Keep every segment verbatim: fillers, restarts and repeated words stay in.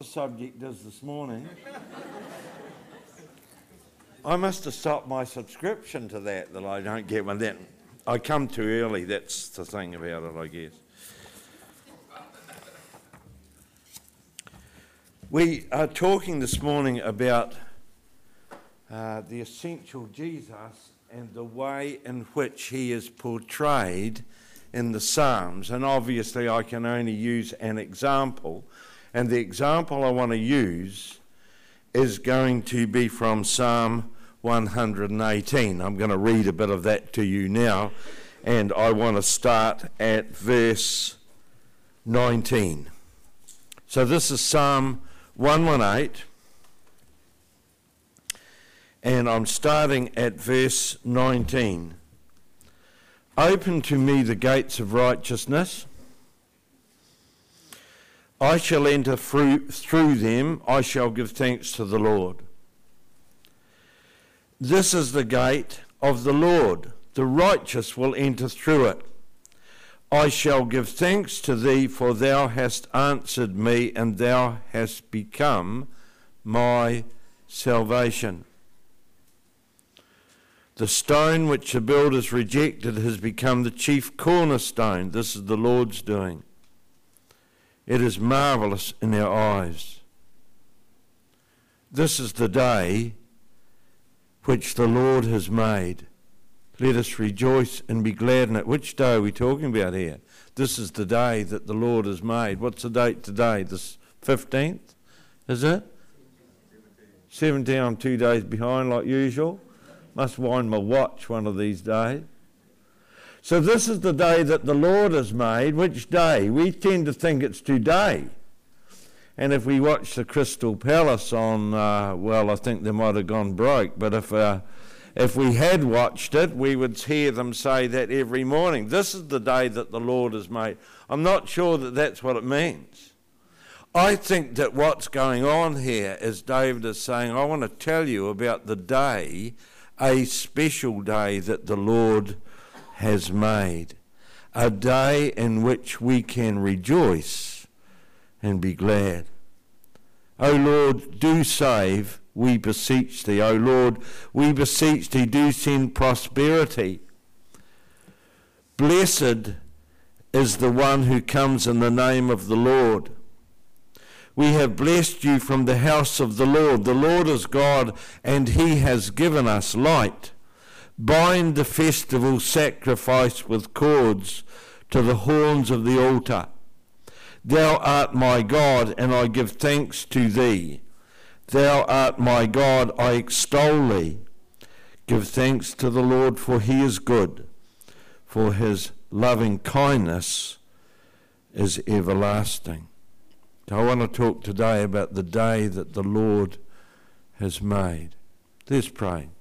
subject is this morning. I must have stopped my subscription to that, that I don't get one. That I come too early, that's the thing about it, I guess. We are talking this morning about uh, the essential Jesus and the way in which he is portrayed in the Psalms. And obviously I can only use an example. And the example I want to use is going to be from Psalm one hundred eighteen. I'm going to read a bit of that to you now. And I want to start at verse nineteen. So this is Psalm one eighteen. And I'm starting at verse nineteen. Open to me the gates of righteousness. I shall enter through, through them. I shall give thanks to the Lord. This is the gate of the Lord. The righteous will enter through it. I shall give thanks to thee, for thou hast answered me, and thou hast become my salvation. The stone which the builders rejected has become the chief cornerstone. This is the Lord's doing. It is marvellous in our eyes. This is the day which the Lord has made. Let us rejoice and be glad in it. Which day are we talking about here? This is the day that the Lord has made. What's the date today? The fifteenth, is it? seventeen. I'm two days behind like usual. Must wind my watch one of these days. So this is the day that the Lord has made. Which day? We tend to think it's today. And if we watch the Crystal Palace on, uh, well, I think they might have gone broke, but if uh, if we had watched it, we would hear them say that every morning. This is the day that the Lord has made. I'm not sure that that's what it means. I think that what's going on here is David is saying, I want to tell you about the day, a special day that the Lord has made, a day in which we can rejoice and be glad. O Lord, do save, we beseech thee. O Lord, we beseech thee, do send prosperity. Blessed is the one who comes in the name of the Lord. We have blessed you from the house of the Lord. The Lord is God, and he has given us light. Bind the festival sacrifice with cords to the horns of the altar. Thou art my God, and I give thanks to thee. Thou art my God, I extol thee. Give thanks to the Lord, for he is good, for his loving kindness is everlasting. I want to talk today about the day that the Lord has made. Let's pray.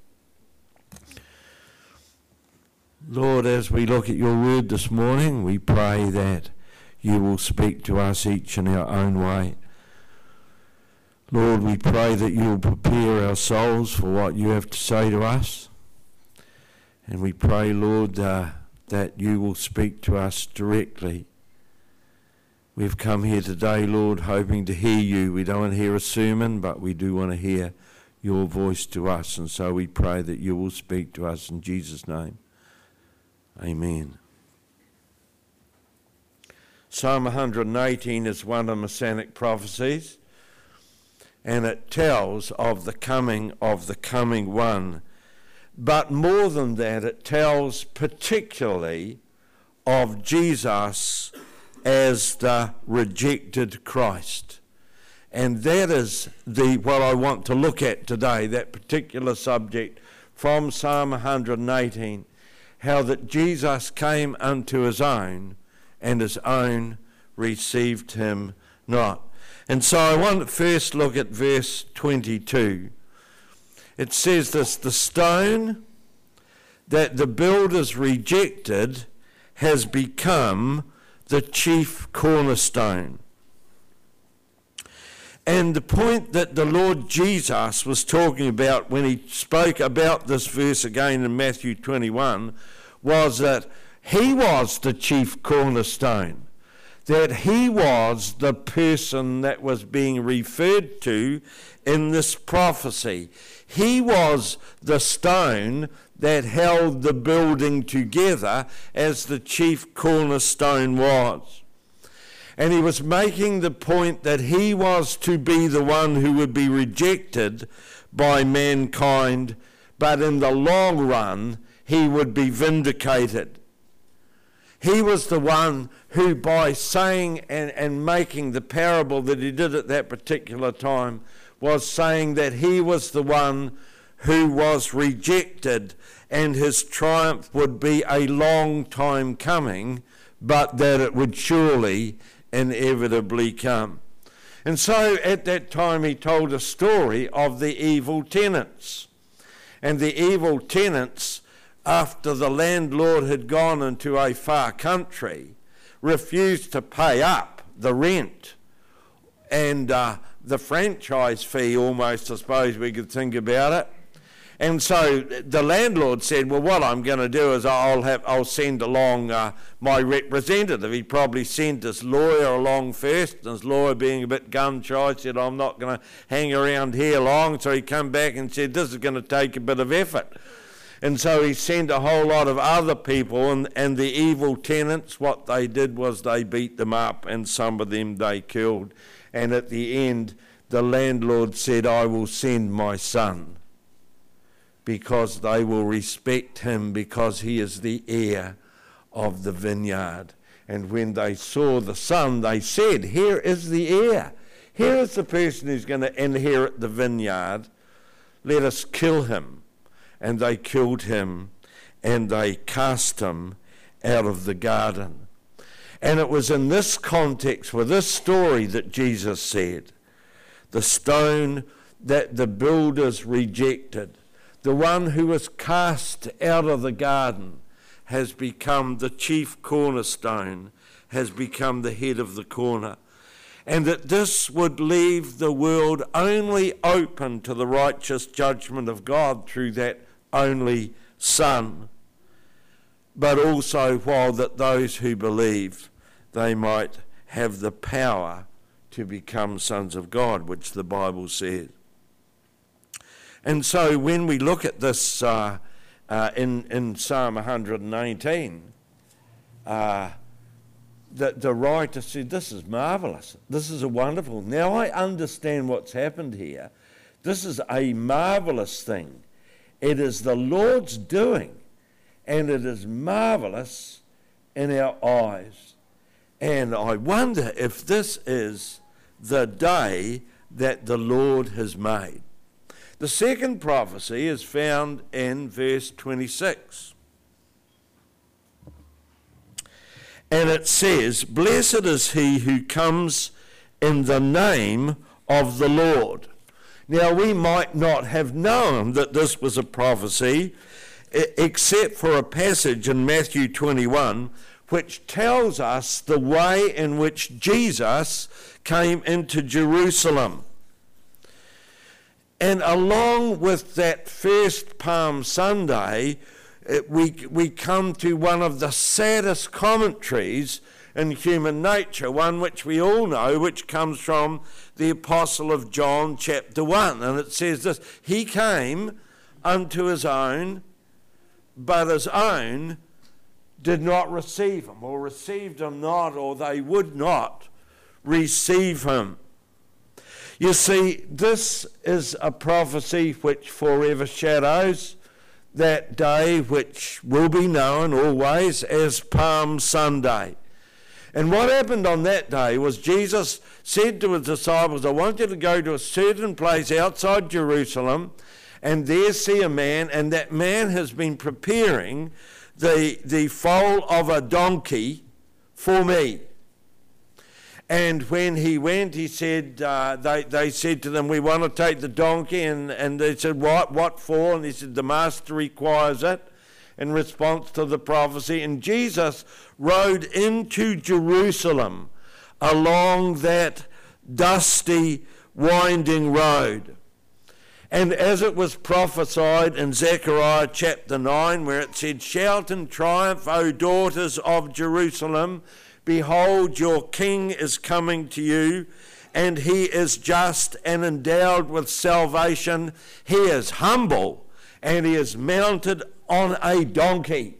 Lord, as we look at your word this morning, we pray that you will speak to us each in our own way. Lord, we pray that you will prepare our souls for what you have to say to us. And we pray, Lord, uh, that you will speak to us directly. We've come here today, Lord, hoping to hear you. We don't want to hear a sermon, but we do want to hear your voice to us. And so we pray that you will speak to us in Jesus' name. Amen. Psalm one hundred eighteen is one of Messianic prophecies, and it tells of the coming of the coming one. But more than that, it tells particularly of Jesus as the rejected Christ. And that is the what I want to look at today, that particular subject from Psalm one hundred eighteen, how that Jesus came unto his own, and his own received him not. And so I want to first look at verse twenty-two. It says this, the stone that the builders rejected has become the chief cornerstone. And the point that the Lord Jesus was talking about when he spoke about this verse again in Matthew twenty-one was that he was the chief cornerstone. that he was the person that was being referred to in this prophecy. He was the stone that held the building together, as the chief cornerstone was. And he was making the point that he was to be the one who would be rejected by mankind, but in the long run he would be vindicated. He was the one who, by saying and, and making the parable that he did at that particular time, was saying that he was the one who was rejected, and his triumph would be a long time coming, but that it would surely inevitably come. And so at that time he told a story of the evil tenants. And the evil tenants, after the landlord had gone into a far country, refused to pay up the rent and uh, the franchise fee, almost, I suppose we could think about it. And so the landlord said, well, what I'm going to do is I'll have I'll send along uh, my representative. He probably sent his lawyer along first, and his lawyer, being a bit gun-shy, said, I'm not going to hang around here long. So he came back and said, this is going to take a bit of effort. And so he sent a whole lot of other people, and, and the evil tenants, what they did was they beat them up, and some of them they killed. And at the end, the landlord said, I will send my son, because they will respect him, because he is the heir of the vineyard. And when they saw the son, they said, here is the heir. Here is the person who's going to inherit the vineyard. Let us kill him. And they killed him, and they cast him out of the garden. And it was in this context, with this story, that Jesus said, the stone that the builders rejected, the one who was cast out of the garden, has become the chief cornerstone, has become the head of the corner. And that this would leave the world only open to the righteous judgment of God through that only Son. But also, while that those who believe, they might have the power to become sons of God, which the Bible says. And so when we look at this uh, uh, in, in Psalm one hundred eighteen, uh, the, the writer said, this is marvellous. This is a wonderful. Now I understand what's happened here. This is a marvellous thing. It is the Lord's doing, and it is marvellous in our eyes. And I wonder if this is the day that the Lord has made. The second prophecy is found in verse twenty-six. And it says, blessed is he who comes in the name of the Lord. Now, we might not have known that this was a prophecy, except for a passage in Matthew twenty-one, which tells us the way in which Jesus came into Jerusalem. And along with that first Palm Sunday, it, we, we come to one of the saddest commentaries in human nature, one which we all know, which comes from the Apostle of John, chapter one. And it says this, he came unto his own, but his own did not receive him, or received him not, or they would not receive him. You see, this is a prophecy which forever shadows that day which will be known always as Palm Sunday. And what happened on that day was Jesus said to his disciples, I want you to go to a certain place outside Jerusalem and there see a man, and that man has been preparing the, the foal of a donkey for me. And when he went, he said, uh, they, they said to them, we want to take the donkey. And, and they said, what? What for? And he said, the master requires it, in response to the prophecy. And Jesus rode into Jerusalem along that dusty, winding road. And as it was prophesied in Zechariah chapter nine, where it said, shout in triumph, O daughters of Jerusalem, Behold, your king is coming to you, and he is just and endowed with salvation. He is humble, and he is mounted on a donkey.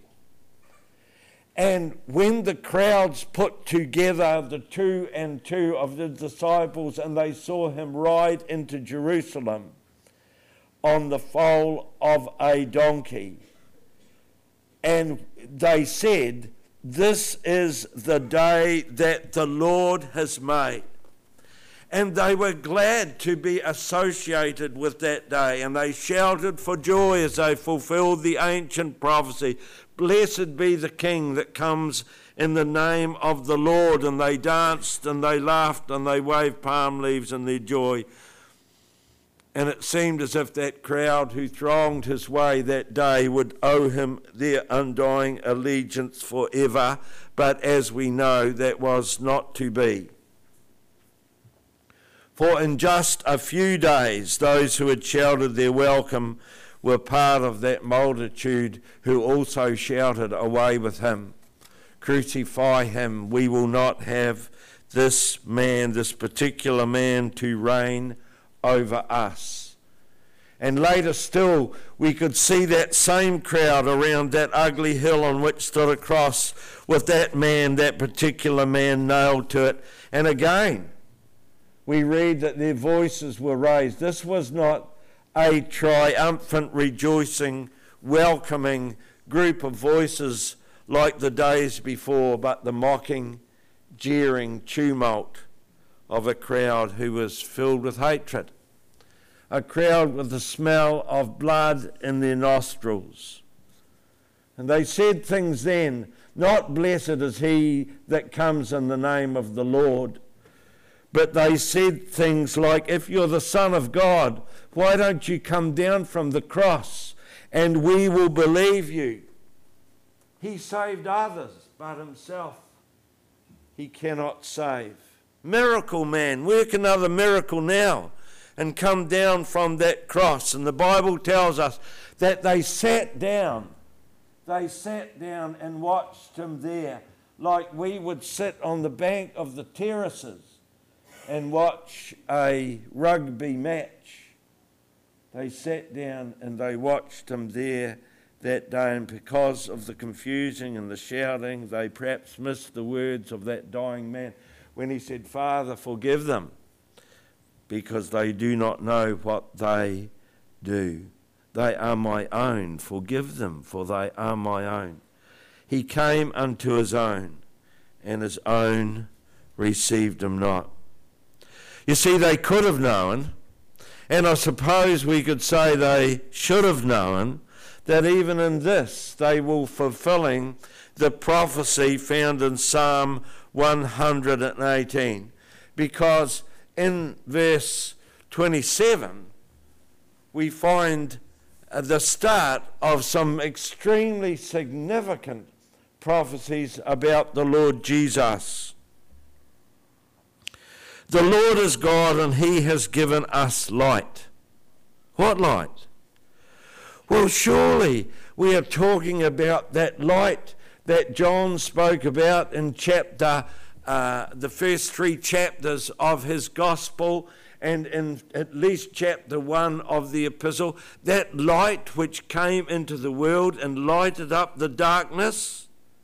And when the crowds put together the two and two of the disciples, and they saw him ride into Jerusalem on the foal of a donkey, and they said, "This is the day that the Lord has made." And they were glad to be associated with that day, and they shouted for joy as they fulfilled the ancient prophecy. Blessed be the King that comes in the name of the Lord. And they danced and they laughed and they waved palm leaves in their joy. And it seemed as if that crowd who thronged his way that day would owe him their undying allegiance forever. But as we know, that was not to be. For in just a few days, those who had shouted their welcome were part of that multitude who also shouted away with him, "Crucify him, we will not have this man, this particular man, to reign over us." And later still, we could see that same crowd around that ugly hill on which stood a cross with that man, that particular man, nailed to it. And again, we read that their voices were raised. This was not a triumphant, rejoicing, welcoming group of voices like the days before, but the mocking, jeering tumult of a crowd who was filled with hatred, a crowd with the smell of blood in their nostrils. And they said things then, not "Blessed is he that comes in the name of the Lord," but they said things like, "If you're the Son of God, why don't you come down from the cross and we will believe you?" He saved others, but himself he cannot save. Miracle man, work another miracle now and come down from that cross. And the Bible tells us that they sat down. They sat down and watched him there like we would sit on the bank of the terraces and watch a rugby match. They sat down and they watched him there that day, and because of the confusing and the shouting, they perhaps missed the words of that dying man when he said, "Father, forgive them, because they do not know what they do. They are my own. Forgive them, for they are my own." He came unto his own, and his own received him not. You see, they could have known, and I suppose we could say they should have known, that even in this they were fulfilling the prophecy found in Psalm one hundred eighteen. Because in verse twenty-seven, we find the start of some extremely significant prophecies about the Lord Jesus. The Lord is God, and he has given us light. What light? Well, surely we are talking about that light that John spoke about in chapter, uh, the first three chapters of his gospel, and in at least chapter one of the epistle, that light which came into the world and lighted up the darkness.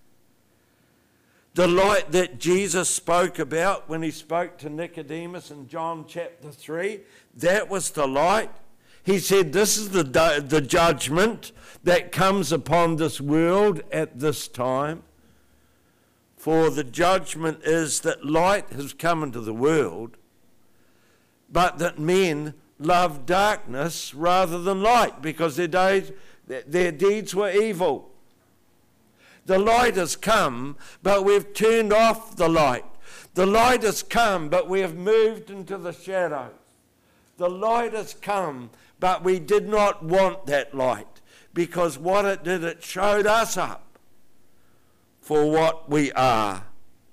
The light that Jesus spoke about when he spoke to Nicodemus in John chapter three, that was the light. He said, "This is the, the judgment that comes upon this world at this time. For the judgment is that light has come into the world, but that men love darkness rather than light, because their days, their deeds were evil." The light has come, but we've turned off the light. The light has come, but we have moved into the shadows. The light has come, but we did not want that light, because what it did, it showed us up for what we are.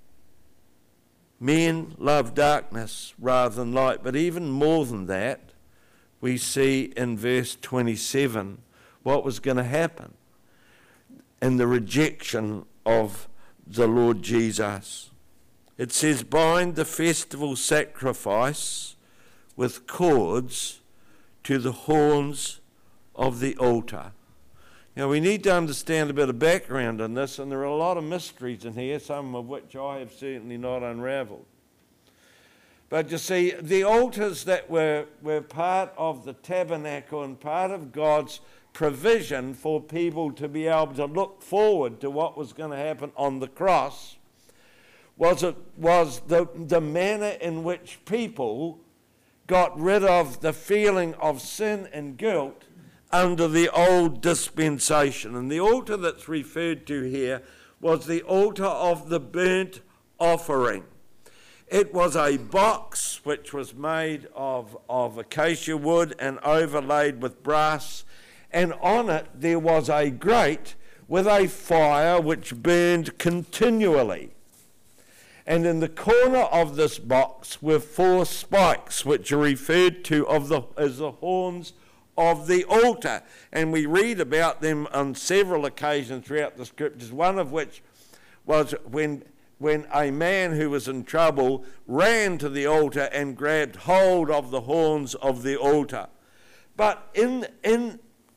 Men love darkness rather than light. But even more than that, we see in verse twenty-seven what was going to happen in the rejection of the Lord Jesus. It says, bind the festival sacrifice with cords to the horns of the altar. Now, we need to understand a bit of background on this, and there are a lot of mysteries in here, some of which I have certainly not unravelled. But you see, the altars that were, were part of the tabernacle and part of God's provision for people to be able to look forward to what was going to happen on the cross was, it, was the, the manner in which people got rid of the feeling of sin and guilt under the old dispensation. And the altar that's referred to here was the altar of the burnt offering. It was a box which was made of, of acacia wood and overlaid with brass, and on it there was a grate with a fire which burned continually. And in the corner of this box were four spikes, which are referred to of the, as the horns of the altar. And we read about them on several occasions throughout the scriptures, one of which was when, when a man who was in trouble ran to the altar and grabbed hold of the horns of the altar. But in, in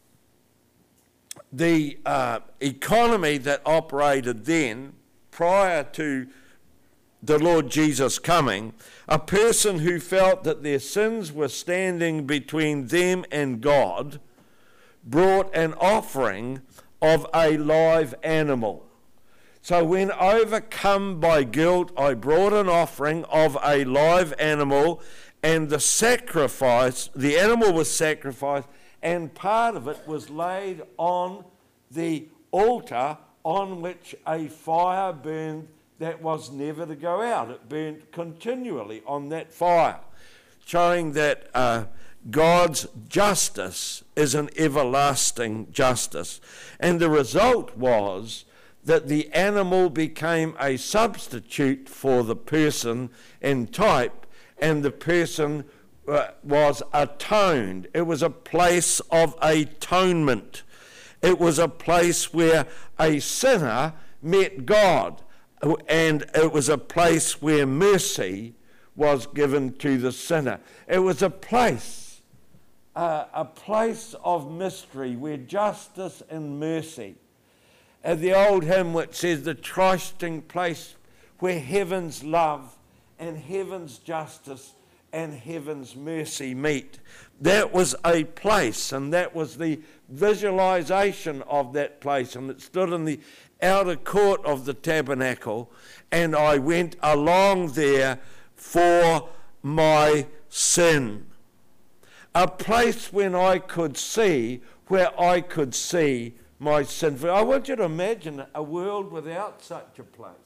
the uh, economy that operated then, prior to the Lord Jesus coming, a person who felt that their sins were standing between them and God brought an offering of a live animal. So when overcome by guilt, I brought an offering of a live animal, and the sacrifice, the animal was sacrificed, and part of it was laid on the altar on which a fire burned that was never to go out. It burned continually on that fire, showing that uh, God's justice is an everlasting justice. And the result was that the animal became a substitute for the person in type, and the person uh, was atoned. It was a place of atonement. It was a place where a sinner met God. And it was a place where mercy was given to the sinner. It was a place, uh, a place of mystery where justice and mercy, and the old hymn which says, the trysting place where heaven's love and heaven's justice and heaven's mercy meet. That was a place, and that was the visualization of that place, and it stood in the outer court of the tabernacle, and I went along there for my sin. A place when I could see, where I could see my sin. I want you to imagine a world without such a place.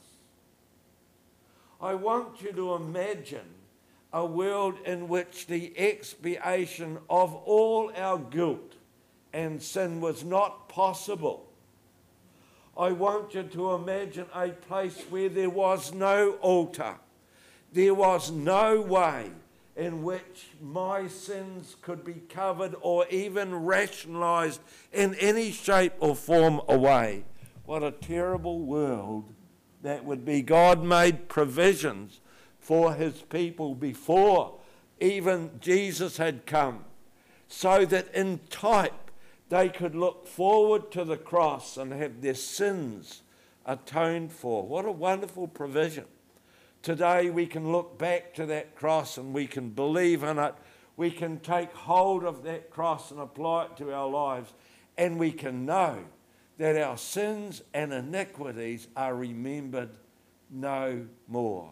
I want you to imagine a world in which the expiation of all our guilt and sin was not possible. I want you to imagine a place where there was no altar. There was no way in which my sins could be covered or even rationalised in any shape or form or way. What a terrible world that would be. God made provisions for his people before even Jesus had come, so that in type they could look forward to the cross and have their sins atoned for. What a wonderful provision. Today we can look back to that cross and we can believe in it. We can take hold of that cross and apply it to our lives, and we can know that our sins and iniquities are remembered no more.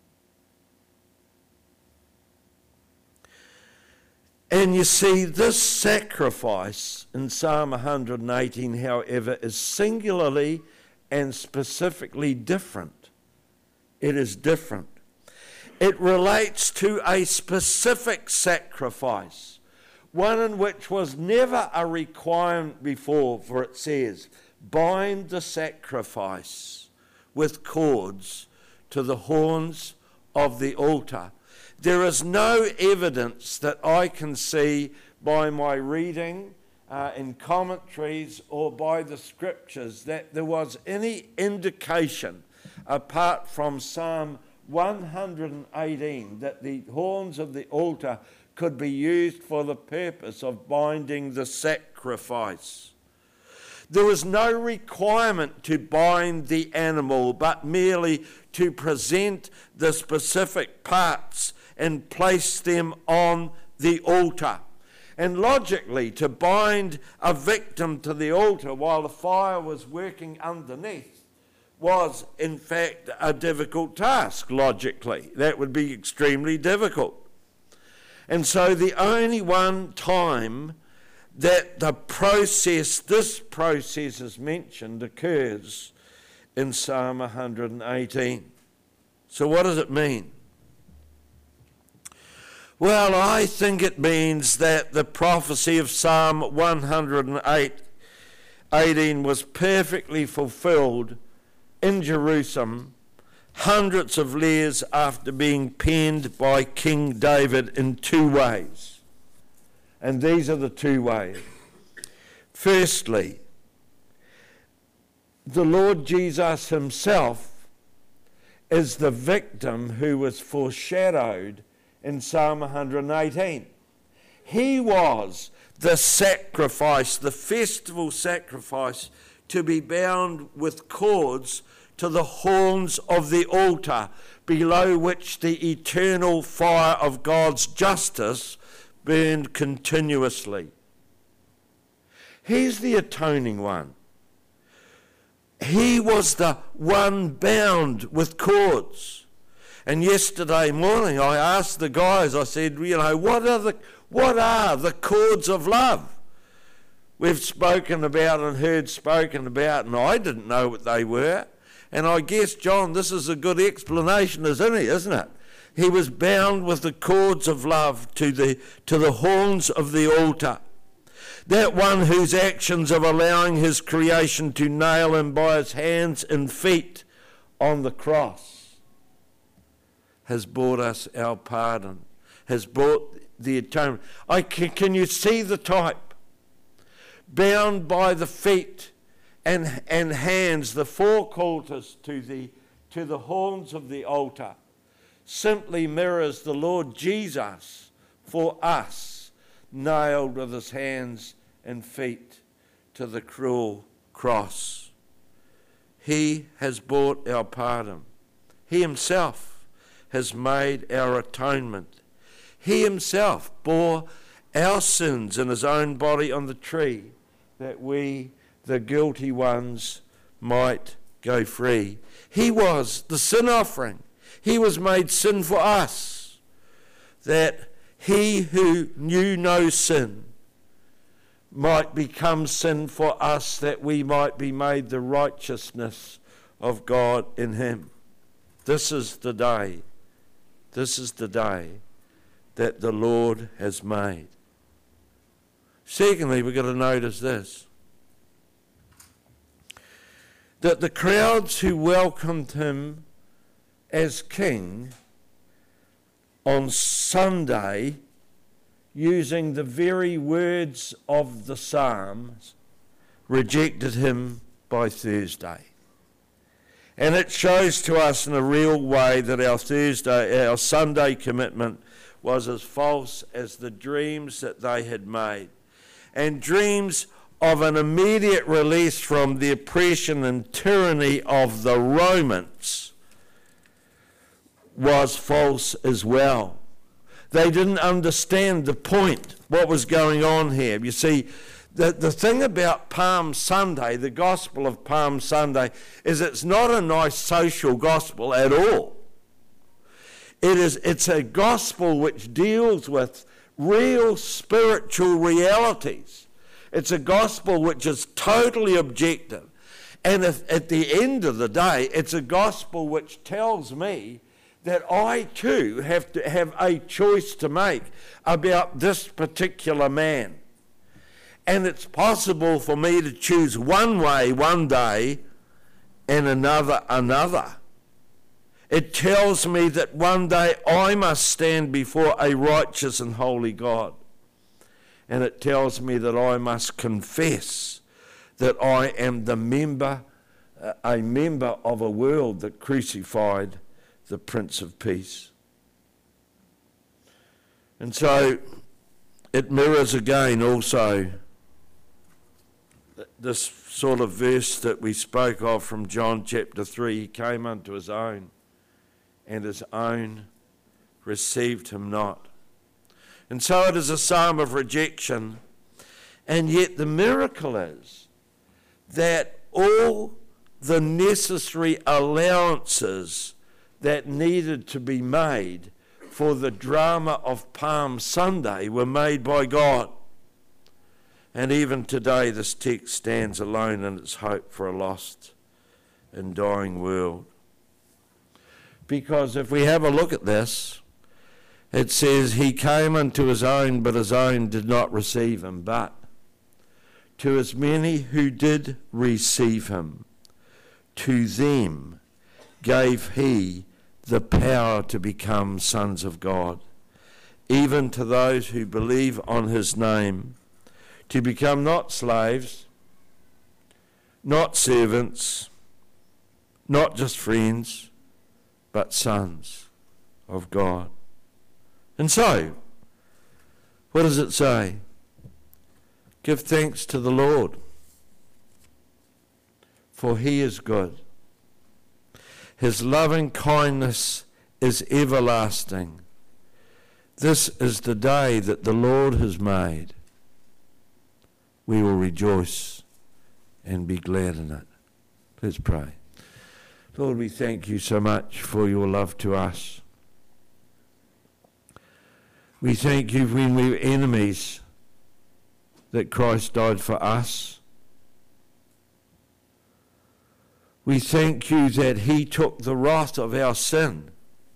And you see, this sacrifice in Psalm one hundred eighteen, however, is singularly and specifically different. It is different. It relates to a specific sacrifice, one in which was never a requirement before, for it says, bind the sacrifice with cords to the horns of the altar. There is no evidence that I can see by my reading uh, in commentaries or by the scriptures that there was any indication, apart from Psalm one hundred eighteen, that the horns of the altar could be used for the purpose of binding the sacrifice. There was no requirement to bind the animal, but merely to present the specific parts and place them on the altar. And logically, to bind a victim to the altar while the fire was working underneath was, in fact, a difficult task, logically. That would be extremely difficult. And so the only one time that the process, this process is mentioned, occurs in Psalm one hundred eighteen. So what does it mean? Well, I think it means that the prophecy of Psalm one hundred eighteen was perfectly fulfilled in Jerusalem hundreds of years after being penned by King David in two ways. And these are the two ways. Firstly, the Lord Jesus himself is the victim who was foreshadowed in Psalm one hundred eighteen. He was the sacrifice, the festival sacrifice, to be bound with cords to the horns of the altar, below which the eternal fire of God's justice burned continuously. He's the atoning one. He was the one bound with cords. And yesterday morning I asked the guys, I said, you know, what are the, what are the cords of love? We've spoken about and heard spoken about, and I didn't know what they were. And I guess, John, this is a good explanation, isn't he, isn't it? He was bound with the cords of love to the, to the horns of the altar. That one whose actions of allowing his creation to nail him by his hands and feet on the cross has bought us our pardon, has bought the atonement. I can, can you see the type? Bound by the feet and, and hands, the four quarters to the, to the horns of the altar, simply mirrors the Lord Jesus for us, nailed with his hands and feet to the cruel cross. He has bought our pardon. He himself has made our atonement. He himself bore our sins in his own body on the tree, that we, the guilty ones, might go free. He was the sin offering. He was made sin for us, that he who knew no sin might become sin for us, that we might be made the righteousness of God in him. This is the day, this is the day that the Lord has made. Secondly, we've got to notice this, that the crowds who welcomed him as king on Sunday, using the very words of the Psalms, rejected him by Thursday. And it shows to us in a real way that our Thursday, our Sunday commitment was as false as the dreams that they had made. And dreams of an immediate release from the oppression and tyranny of the Romans was false as well. They didn't understand the point, what was going on here. You see, the, the thing about Palm Sunday, the gospel of Palm Sunday, is it's not a nice social gospel at all. It is, it's a gospel which deals with real spiritual realities. It's a gospel which is totally objective. And if, at the end of the day, it's a gospel which tells me that I too have to have a choice to make about this particular man. And it's possible for me to choose one way one day and another another. It tells me that one day I must stand before a righteous and holy God. And it tells me that I must confess that I am the member, uh, a member of a world that crucified the Prince of Peace. And so it mirrors again also this sort of verse that we spoke of from John chapter three. He came unto his own, and his own received him not. And so it is a psalm of rejection. And yet the miracle is that all the necessary allowances that needed to be made for the drama of Palm Sunday were made by God. And even today this text stands alone in its hope for a lost and dying world. Because if we have a look at this, it says, he came unto his own, but his own did not receive him. But to as many who did receive him, to them gave he the power to become sons of God, even to those who believe on his name, to become not slaves, not servants, not just friends, but sons of God. And so, what does it say? Give thanks to the Lord, for he is good. His loving kindness is everlasting. This is the day that the Lord has made. We will rejoice and be glad in it. Let's pray. Lord, we thank you so much for your love to us. We thank you when we were enemies that Christ died for us. We thank you that he took the wrath of our sin.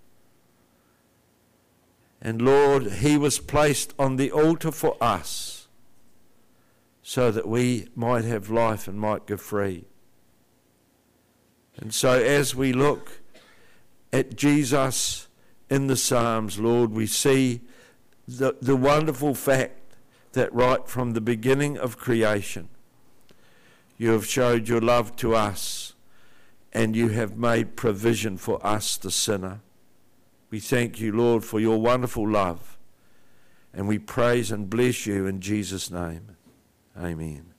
And Lord, he was placed on the altar for us so that we might have life and might go free. And so as we look at Jesus in the Psalms, Lord, we see the, the wonderful fact that right from the beginning of creation, you have showed your love to us and you have made provision for us, the sinner. We thank you, Lord, for your wonderful love, and we praise and bless you in Jesus' name. Amen.